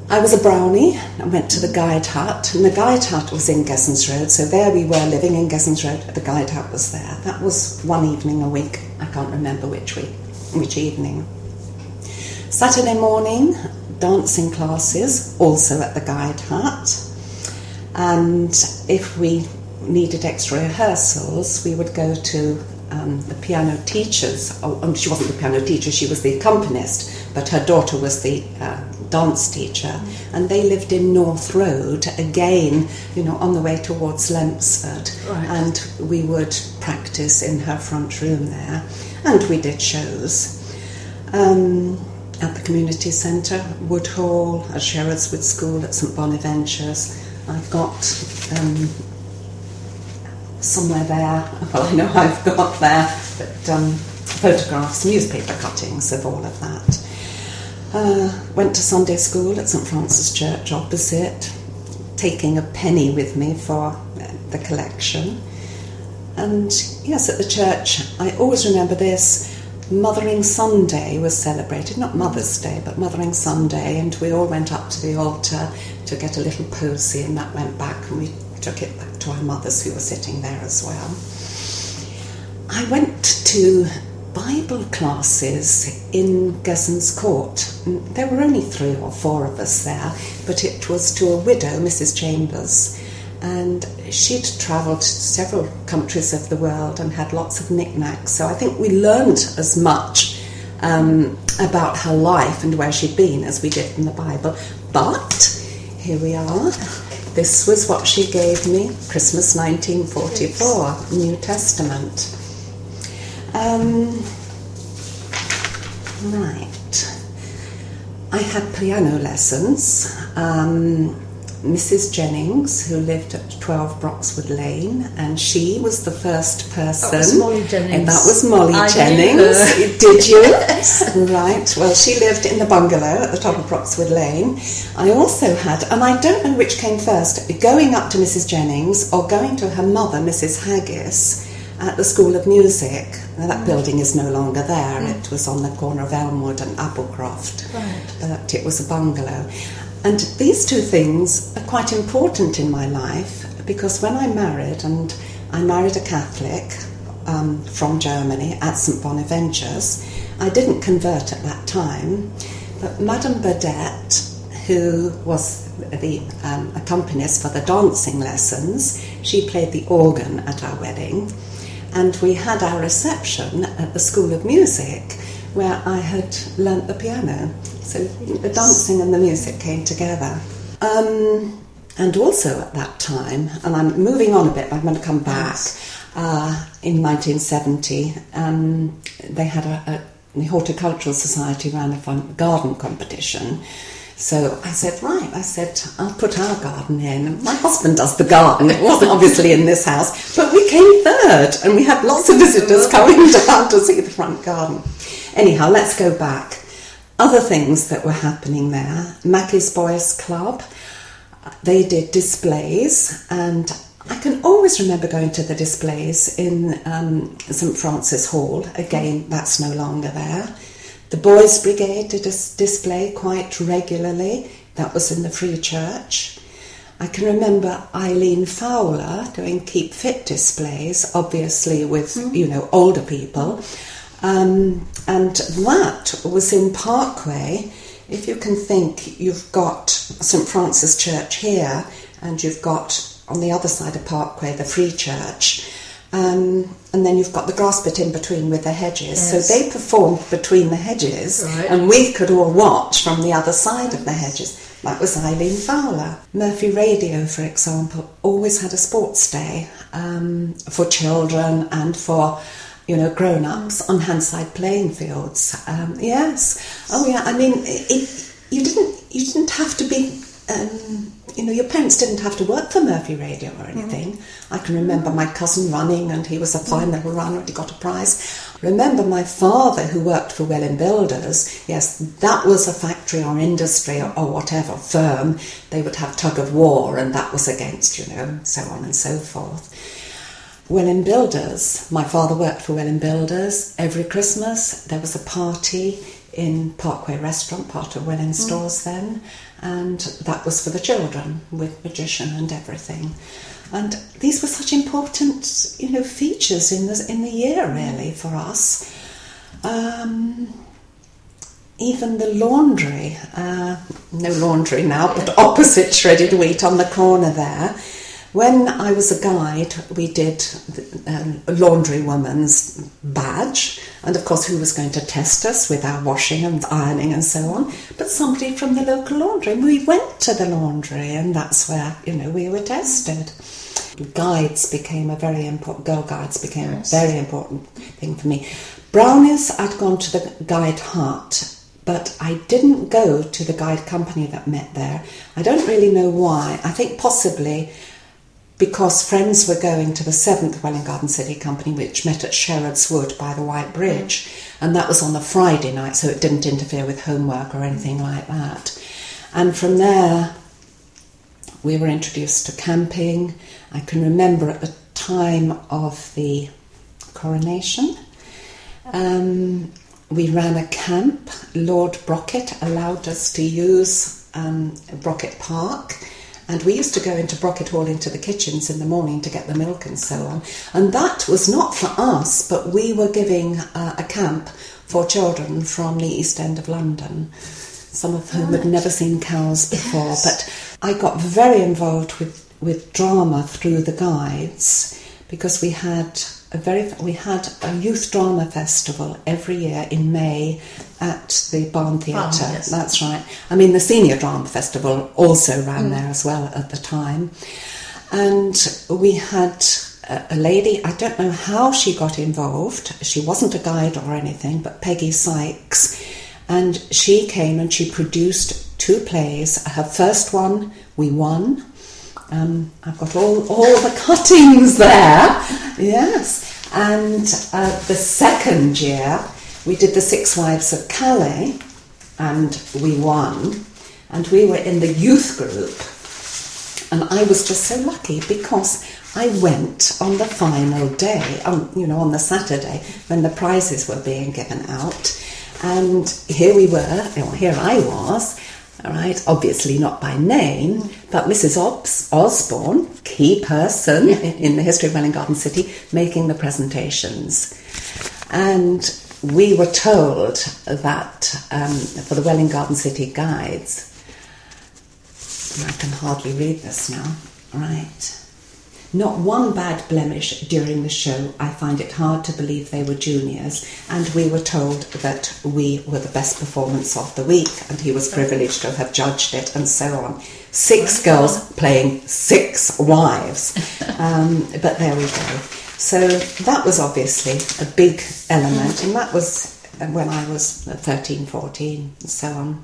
I was a brownie. I went to the Guide Hut, and the Guide Hut was in Gessens Road, so there we were living in Gessens Road. The Guide Hut was there. That was one evening a week. I can't remember which evening. Saturday morning, dancing classes, also at the Guide Hut. And if we needed extra rehearsals, we would go to the piano teachers. She wasn't the piano teacher, she was the accompanist, but her daughter was the dance teacher, and they lived in North Road, again, on the way towards Lempsford. Right. And we would practice in her front room there, and we did shows at the community centre, Woodhall, at Sherrodswood School, at St Bonaventure's. I've got somewhere there, well, I know I've got there, but photographs, newspaper cuttings of all of that. Went to Sunday school at St Francis Church opposite, taking a penny with me for the collection. And yes, at the church, I always remember this, Mothering Sunday was celebrated, not Mother's Day, but Mothering Sunday, and we all went up to the altar to get a little posy, and that went back, and we took it back to our mothers who were sitting there as well. I went to Bible classes in Gessens Court. There were only 3 or 4 of us there, but it was to a widow, Mrs. Chambers, and she'd travelled to several countries of the world and had lots of knickknacks, so I think we learned as much about her life and where she'd been as we did from the Bible. But here we are. This was what she gave me, Christmas 1944, New Testament. Right. I had piano lessons. Mrs. Jennings, who lived at 12 Broxwood Lane, and she was the first person. That was Molly Jennings. And that was Molly Jennings. Did you? Yes. Right. Well, she lived in the bungalow at the top of Broxwood Lane. I also had, and I don't know which came first, going up to Mrs. Jennings or going to her mother, Mrs. Haggis, at the School of Music. Now, that building is no longer there. It was on the corner of Elmwood and Applecroft. Right. But it was a bungalow. And these 2 things are quite important in my life, because when I married, and I married a Catholic from Germany at St Bonaventure's, I didn't convert at that time, but Madame Burdett, who was the accompanist for the dancing lessons, she played the organ at our wedding, and we had our reception at the School of Music, where I had learnt the piano. So the dancing and the music came together. And also at that time, and I'm moving on a bit, I'm going to come back, in 1970, they had the Horticultural Society ran a garden competition. So I said, I'll put our garden in. And my husband does the garden. It wasn't obviously in this house, but we came third, and we had lots of visitors coming down to see the front garden. Anyhow, let's go back. Other things that were happening there, Mackie's Boys Club, they did displays, and I can always remember going to the displays in St Francis Hall. Again, that's no longer there. The Boys Brigade did a display quite regularly. That was in the Free Church. I can remember Eileen Fowler doing Keep Fit displays, obviously with, older people. And that was in Parkway. If you can think, you've got St Francis Church here, and you've got on the other side of Parkway the Free Church, and then you've got the grass bit in between with the hedges. Yes. So they performed between the hedges, right, and we could all watch from the other side of the hedges. That was Eileen Fowler. Murphy Radio, for example, always had a sports day for children and for grown-ups on Hanside playing fields. Yes. Oh yeah. I mean, you didn't have to be. Your parents didn't have to work for Murphy Radio or anything. I can remember my cousin running, and he was a fine little runner, and he got a prize. Remember my father, who worked for Welling Builders. Yes, that was a factory or industry or whatever firm. They would have tug of war, and that was against, so on and so forth. Welling Builders. My father worked for Welling Builders. Every Christmas there was a party in Parkway Restaurant, part of Welling Stores then, and that was for the children with magician and everything. And these were such important, features in the year really for us. Even the laundry, no laundry now, but opposite Shredded Wheat on the corner there. When I was a guide, we did a laundrywoman's badge, and of course who was going to test us with our washing and ironing and so on, but somebody from the local laundry. We went to the laundry, and that's where, we were tested. Guides became girl guides became a very important thing for me. Brownies, I'd gone to the guide hut, but I didn't go to the guide company that met there. I don't really know why. I think possibly because friends were going to the 7th Welwyn Garden City Company, which met at Sherrod's Wood by the White Bridge, and that was on a Friday night, so it didn't interfere with homework or anything like that. And from there, we were introduced to camping. I can remember at the time of the coronation, we ran a camp. Lord Brocket allowed us to use Brocket Park, and we used to go into Brocket Hall into the kitchens in the morning to get the milk and so on. And that was not for us, but we were giving a camp for children from the East End of London, some of whom had never seen cows before. But I got very involved with drama through the guides, because we had a youth drama festival every year in May at the Barn Theatre. Yes. That's right. I mean, the Senior Drama Festival also ran there as well at the time. And we had a lady, I don't know how she got involved. She wasn't a guide or anything, but Peggy Sykes. And she came and she produced 2 plays. Her first one, we won. I've got all the cuttings there. Yes. And the second year, we did The Six Wives of Calais, and we won. And we were in the youth group. And I was just so lucky because I went on the final day, on the Saturday, when the prizes were being given out. And here I was, all right, obviously not by name, but Mrs. Osborne, key person in the history of Welwyn Garden City, making the presentations. And we were told that for the Welwyn Garden City guides, I can hardly read this now, right? Not one bad blemish during the show. I find it hard to believe they were juniors, and we were told that we were the best performance of the week, and he was privileged to have judged it, and so on. 6 girls playing 6 wives. But there we go. So that was obviously a big element, and that was when I was 13, 14, and so on.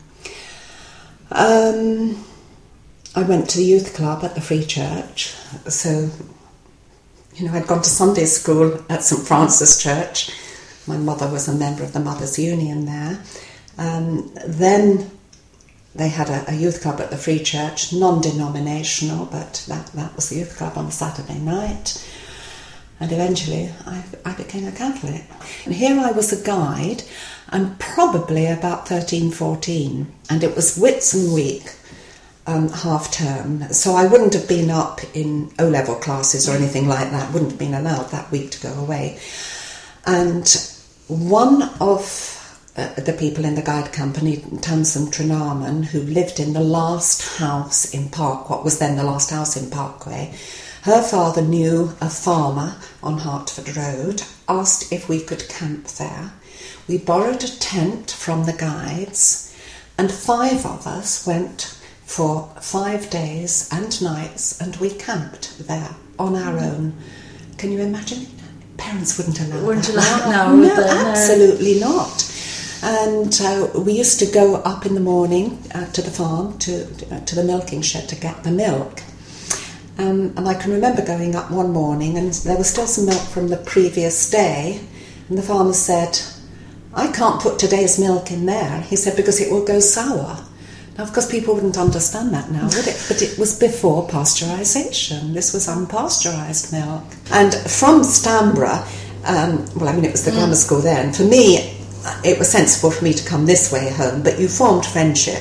I went to the youth club at the Free Church, so, I'd gone to Sunday school at St Francis Church. My mother was a member of the Mothers' Union there. Then they had a youth club at the Free Church, non-denominational, but that was the youth club on a Saturday night. And eventually I became a Catholic. And here I was a guide, and probably about 13, 14, and it was Whitsun week. Half term, so I wouldn't have been up in O-level classes or anything like that, wouldn't have been allowed that week to go away. And one of the people in the guide company, Tamsin Trinaman, who lived in the last house in what was then the last house in Parkway, her father knew a farmer on Hertford Road, asked if we could camp there. We borrowed a tent from the guides, and 5 of us went for 5 days and nights, and we camped there on our own. Can you imagine? Parents wouldn't allow that. No, absolutely not. And we used to go up in the morning to the farm, to the milking shed to get the milk. And I can remember going up one morning, and there was still some milk from the previous day, and the farmer said, "I can't put today's milk in there," he said, "because it will go sour." Now, of course, people wouldn't understand that now, would it? But it was before pasteurisation. This was unpasteurised milk. And from Stamborough, it was the grammar school then. For me, it was sensible for me to come this way home, but you formed friendships.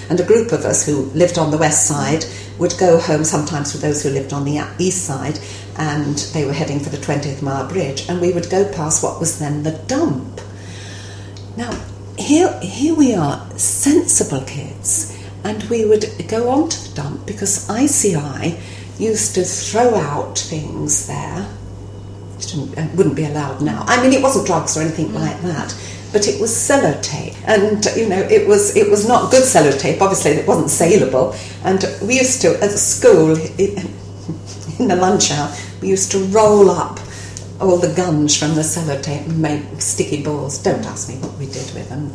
And a group of us who lived on the west side would go home sometimes with those who lived on the east side, and they were heading for the 20th mile bridge, and we would go past what was then the dump. Now, here we are, sensible kids, and we would go on to the dump because ICI used to throw out things there. It wouldn't be allowed now. I mean, it wasn't drugs or anything like that, but it was sellotape, and it was not good sellotape. Obviously, it wasn't saleable, and we used to, at school, in the lunch hour, we used to roll up all the guns from the sellotape and make sticky balls. Don't ask me what we did with them.